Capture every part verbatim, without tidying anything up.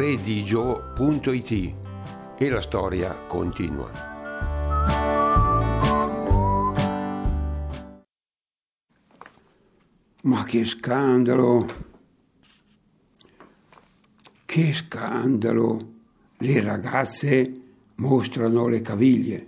redigio punto it e la storia continua. Ma che scandalo! Che scandalo! Le ragazze mostrano le caviglie.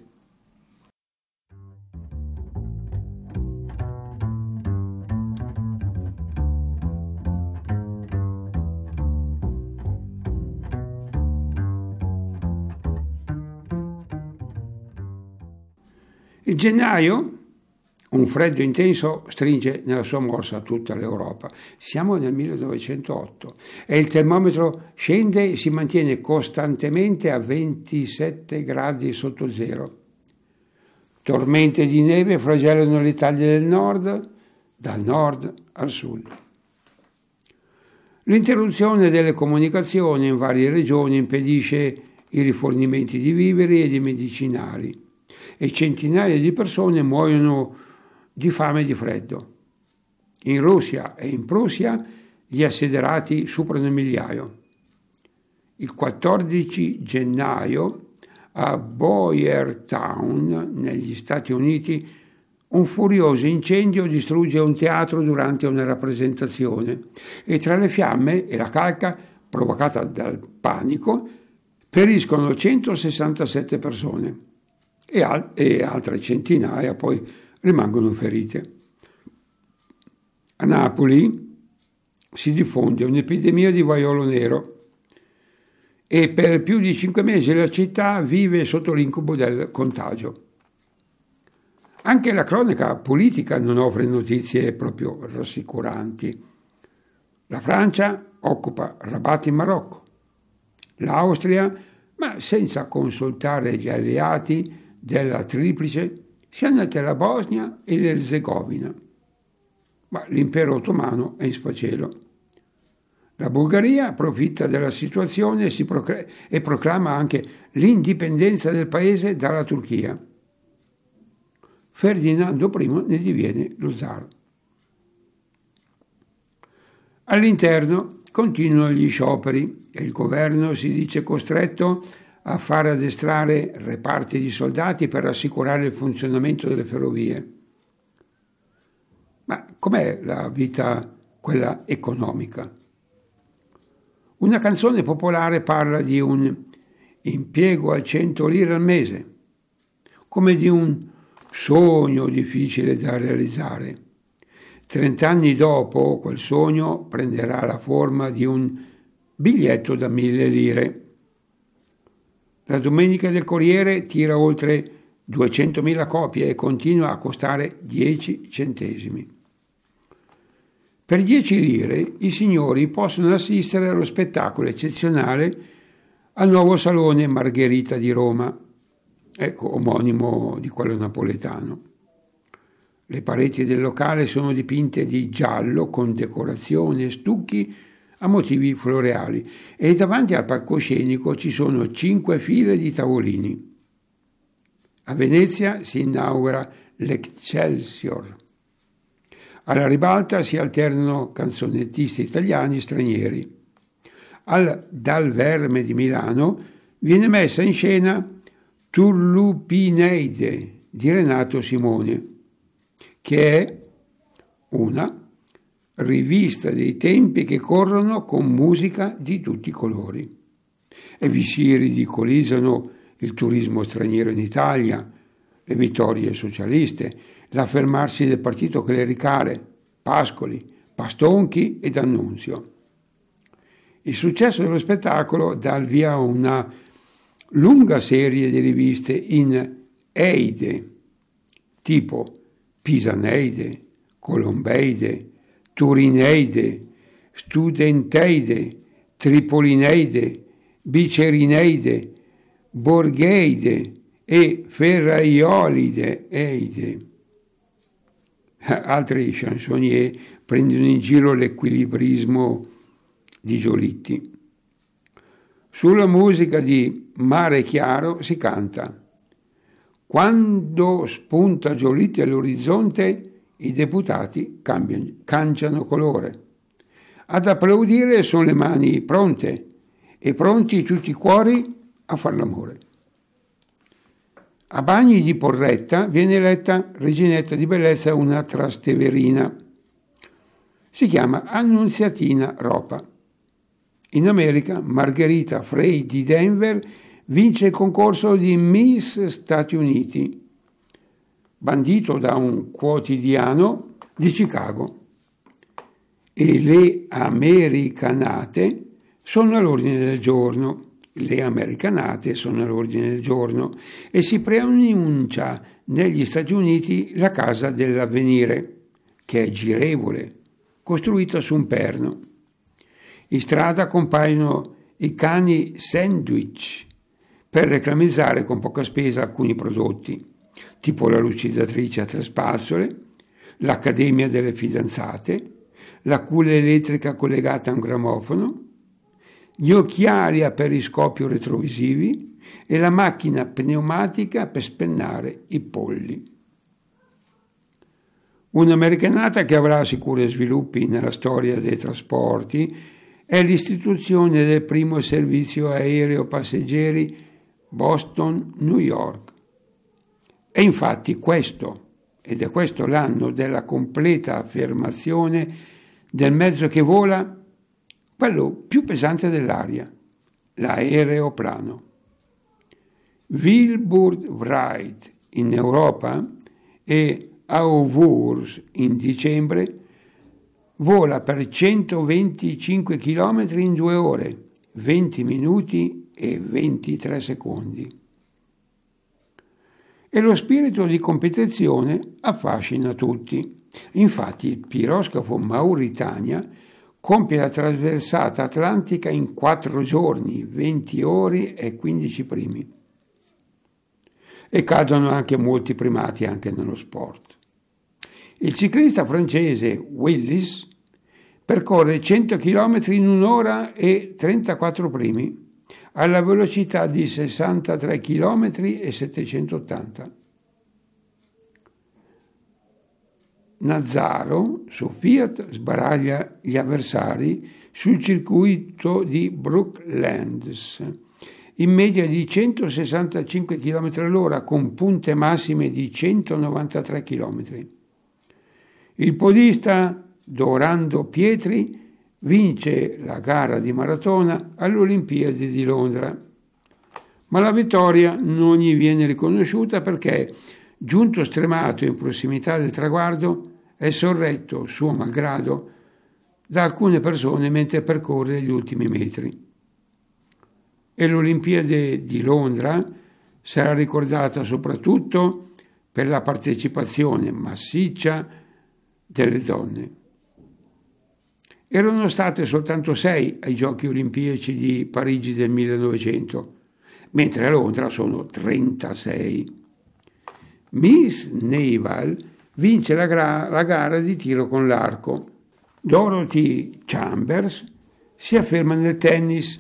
Il gennaio, un freddo intenso stringe nella sua morsa tutta l'Europa. Siamo nel millenovecentootto e il termometro scende e si mantiene costantemente a ventisette gradi sotto zero. Tormente di neve flagellano l'Italia del nord, dal nord al sud. L'interruzione delle comunicazioni in varie regioni impedisce i rifornimenti di viveri e di medicinali e centinaia di persone muoiono di fame e di freddo. In Russia e in Prussia gli assiderati superano il migliaio. Il quattordici gennaio a Boyertown, negli Stati Uniti, un furioso incendio distrugge un teatro durante una rappresentazione e tra le fiamme e la calca provocata dal panico periscono centosessantasette persone e, al- e altre centinaia poi rimangono ferite. A Napoli si diffonde un'epidemia di vaiolo nero e per più di cinque mesi la città vive sotto l'incubo del contagio. Anche la cronaca politica non offre notizie proprio rassicuranti. La Francia occupa Rabat in Marocco, l'Austria, ma senza consultare gli alleati della Triplice, si annette la Bosnia e l'Erzegovina. Ma l'impero ottomano è in sfacelo. La Bulgaria approfitta della situazione e, si procl- e proclama anche l'indipendenza del paese dalla Turchia. Ferdinando primo ne diviene lo zar. All'interno continuano gli scioperi e il governo si dice costretto a far addestrare reparti di soldati per assicurare il funzionamento delle ferrovie. Ma com'è la vita, quella economica? Una canzone popolare parla di un impiego a cento lire al mese, come di un sogno difficile da realizzare. Trent'anni dopo, quel sogno prenderà la forma di un biglietto da mille lire. La Domenica del Corriere tira oltre duecentomila copie e continua a costare dieci centesimi. Per dieci lire i signori possono assistere allo spettacolo eccezionale al nuovo Salone Margherita di Roma, ecco, omonimo di quello napoletano. Le pareti del locale sono dipinte di giallo con decorazioni e stucchi a motivi floreali e davanti al palcoscenico ci sono cinque file di tavolini. A Venezia si inaugura l'Excelsior. Alla ribalta si alternano canzonettisti italiani e stranieri. Al Dal Verme di Milano viene messa in scena Turlupineide di Renato Simone, che è una rivista dei tempi che corrono con musica di tutti i colori. E vi si ridicolizzano il turismo straniero in Italia, le vittorie socialiste, l'affermarsi del partito clericale, Pascoli, Pastonchi e D'Annunzio. Il successo dello spettacolo dà il via a una lunga serie di riviste in Eide, tipo Pisaneide, Colombeide, Turineide, Studenteide, Tripolineide, Bicerineide, Borgheide e Ferraiolide Eide. Altri chansonnier prendono in giro l'equilibrismo di Giolitti. Sulla musica di Mare Chiaro si canta: quando spunta Giolitti all'orizzonte, i deputati cambiano, cangiano colore. Ad applaudire sono le mani pronte e pronti tutti i cuori a far l'amore. A Bagni di Porretta viene eletta reginetta di bellezza una trasteverina. Si chiama Annunziatina Ropa. In America Margherita Frey di Denver vince il concorso di Miss Stati Uniti, bandito da un quotidiano di Chicago. E le americanate sono all'ordine del giorno. Le americanate sono all'ordine del giorno e si preannuncia negli Stati Uniti la Casa dell'Avvenire, che è girevole, costruita su un perno. In strada compaiono i cani sandwich per reclamizzare con poca spesa alcuni prodotti, tipo la lucidatrice a tre spazzole, l'Accademia delle fidanzate, la culla elettrica collegata a un grammofono, gli occhiali a periscopio retrovisivi e la macchina pneumatica per spennare i polli. Un'americanata che avrà sicuri sviluppi nella storia dei trasporti è l'istituzione del primo servizio aereo passeggeri Boston-New York. È infatti questo, ed è questo l'anno della completa affermazione del mezzo che vola, quello più pesante dell'aria, l'aeroplano. Wilbur Wright in Europa e Auvurs in dicembre vola per centoventicinque chilometri in due ore, venti minuti e ventitré secondi. E lo spirito di competizione affascina tutti. Infatti il piroscafo Mauritania compie la trasversata atlantica in quattro giorni, venti ore e quindici primi. E cadono anche molti primati anche nello sport. Il ciclista francese Willis percorre cento chilometri in un'ora e trentaquattro primi, alla velocità di sessantatré chilometri e settecentottanta. Nazzaro su Fiat sbaraglia gli avversari sul circuito di Brooklands in media di centosessantacinque chilometri all'ora con punte massime di centonovantatré chilometri. Il podista Dorando Pietri vince la gara di maratona alle Olimpiadi di Londra, ma la vittoria non gli viene riconosciuta perché, giunto stremato in prossimità del traguardo, è sorretto, suo malgrado, da alcune persone mentre percorre gli ultimi metri. E l'Olimpiade di Londra sarà ricordata soprattutto per la partecipazione massiccia delle donne. Erano state soltanto sei ai Giochi Olimpici di Parigi del millenovecento, mentre a Londra sono trentasei. Miss Naval vince la, gra- la gara di tiro con l'arco. Dorothy Chambers si afferma nel tennis.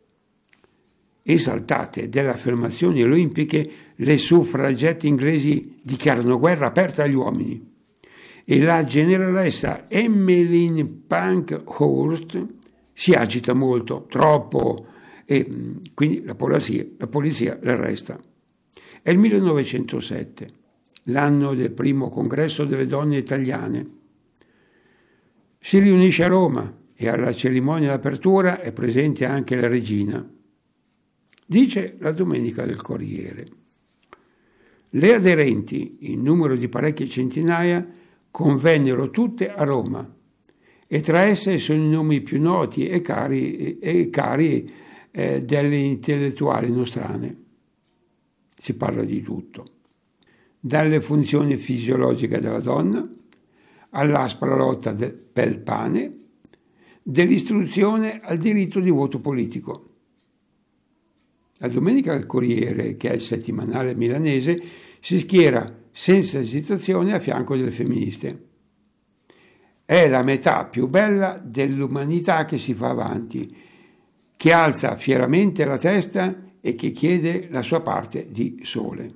Esaltate delle affermazioni olimpiche, le suffragette inglesi dichiarano guerra aperta agli uomini. E la generalessa Emmeline Pankhurst si agita molto, troppo, e quindi la polizia, la polizia l'arresta. È il millenovecentosette, l'anno del primo congresso delle donne italiane. Si riunisce a Roma e alla cerimonia d'apertura è presente anche la regina. Dice la Domenica del Corriere. Le aderenti, in numero di parecchie centinaia, convennero tutte a Roma e tra esse sono i nomi più noti e cari, e cari eh, delle intellettuali nostrane. Si parla di tutto, dalle funzioni fisiologiche della donna all'aspra lotta del, per il pane, dell'istruzione al diritto di voto politico. La Domenica del Corriere, che è il settimanale milanese, si schiera senza esitazione a fianco delle femministe. È la metà più bella dell'umanità che si fa avanti, che alza fieramente la testa e che chiede la sua parte di sole.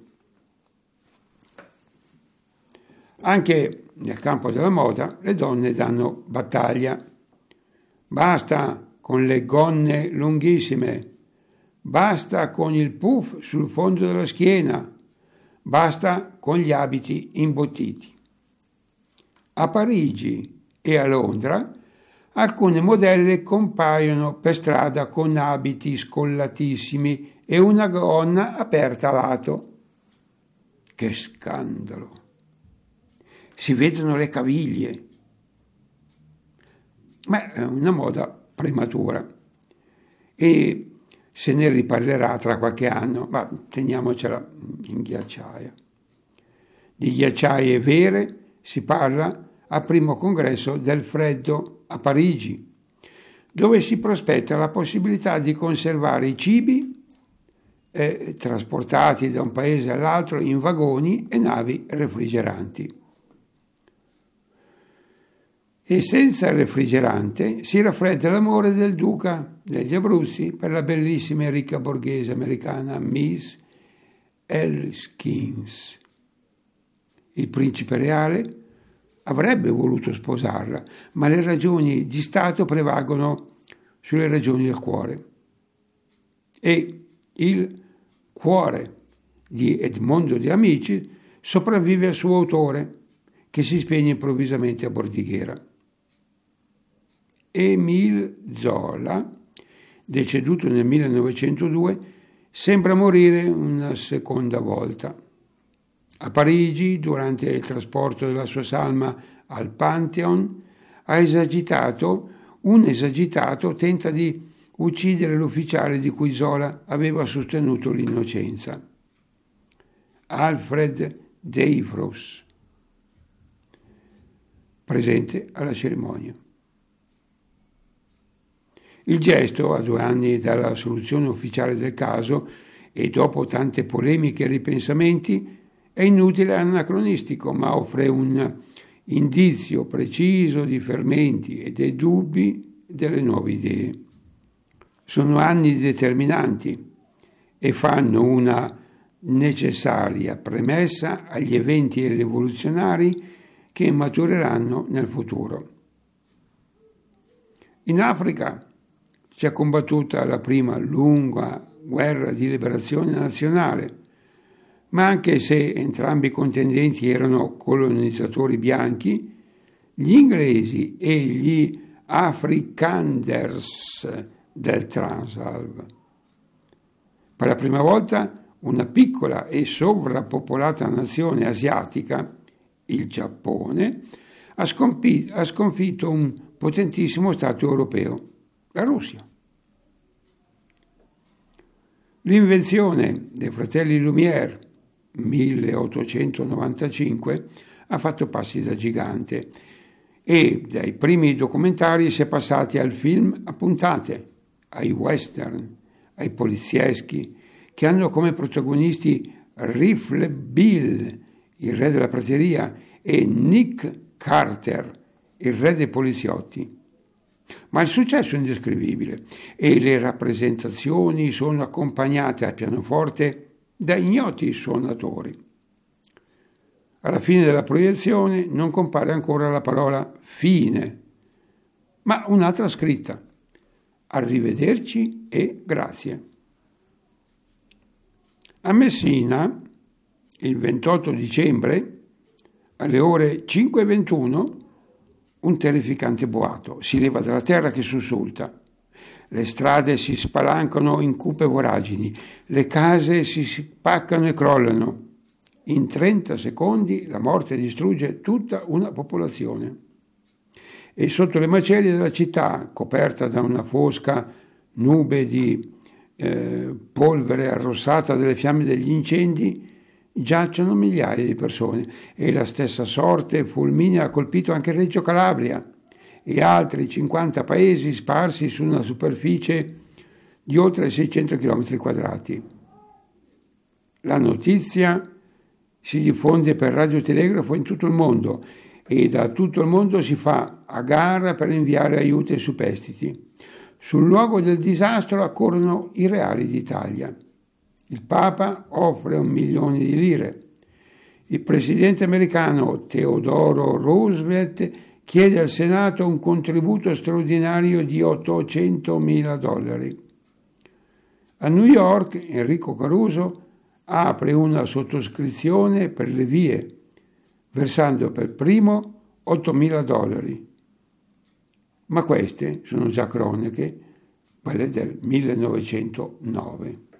Anche nel campo della moda le donne danno battaglia. Basta con le gonne lunghissime, basta con il puff sul fondo della schiena, basta con gli abiti imbottiti. A Parigi e a Londra alcune modelle compaiono per strada con abiti scollatissimi e una gonna aperta a lato. Che scandalo! Si vedono le caviglie. Ma è una moda prematura e se ne riparlerà tra qualche anno, ma teniamocela in ghiacciaia. Di ghiacciaie vere si parla al primo congresso del freddo a Parigi, dove si prospetta la possibilità di conservare i cibi eh, trasportati da un paese all'altro in vagoni e navi refrigeranti. E senza il refrigerante si raffredda l'amore del duca degli Abruzzi per la bellissima e ricca borghese americana Miss Elskins. Il principe reale avrebbe voluto sposarla, ma le ragioni di Stato prevalgono sulle ragioni del cuore. E il cuore di Edmondo De Amicis sopravvive al suo autore, che si spegne improvvisamente a Bordighera. Émile Zola, deceduto nel millenovecentodue, sembra morire una seconda volta. A Parigi, durante il trasporto della sua salma al Pantheon, ha esagitato, un esagitato tenta di uccidere l'ufficiale di cui Zola aveva sostenuto l'innocenza. Alfred Dreyfus, presente alla cerimonia. Il gesto, a due anni dalla soluzione ufficiale del caso e dopo tante polemiche e ripensamenti, è inutile e anacronistico, ma offre un indizio preciso di fermenti e dei dubbi delle nuove idee. Sono anni determinanti e fanno una necessaria premessa agli eventi rivoluzionari che matureranno nel futuro. In Africa si è combattuta la prima lunga guerra di liberazione nazionale, ma anche se entrambi i contendenti erano colonizzatori bianchi, gli inglesi e gli Afrikanders del Transvaal. Per la prima volta una piccola e sovrappopolata nazione asiatica, il Giappone, ha, scompi- ha sconfitto un potentissimo Stato europeo, la Russia. L'invenzione dei fratelli Lumière, milleottocentonovantacinque, ha fatto passi da gigante e dai primi documentari si è passati al film a puntate, ai western, ai polizieschi, che hanno come protagonisti Rifle Bill, il re della prateria, e Nick Carter, il re dei poliziotti. Ma il successo è indescrivibile e le rappresentazioni sono accompagnate al pianoforte da ignoti suonatori. Alla fine della proiezione non compare ancora la parola fine, ma un'altra scritta: arrivederci e grazie. A Messina, il ventotto dicembre, alle ore cinque e ventuno, un terrificante boato si leva dalla terra che sussulta. Le strade si spalancano in cupe voragini, le case si spaccano e crollano. In trenta secondi la morte distrugge tutta una popolazione. E sotto le macerie della città, coperta da una fosca nube di eh, polvere arrossata dalle fiamme degli incendi, giacciono migliaia di persone e la stessa sorte fulminea ha colpito anche Reggio Calabria e altri cinquanta paesi sparsi su una superficie di oltre seicento chilometri quadrati. La notizia si diffonde per radiotelegrafo in tutto il mondo e da tutto il mondo si fa a gara per inviare aiuti ai superstiti. Sul luogo del disastro accorrono i reali d'Italia. Il Papa offre un milione di lire. Il presidente americano Theodore Roosevelt chiede al Senato un contributo straordinario di ottocentomila dollari. A New York Enrico Caruso apre una sottoscrizione per le vie, versando per primo ottomila dollari. Ma queste sono già cronache, quelle del millenovecentonove.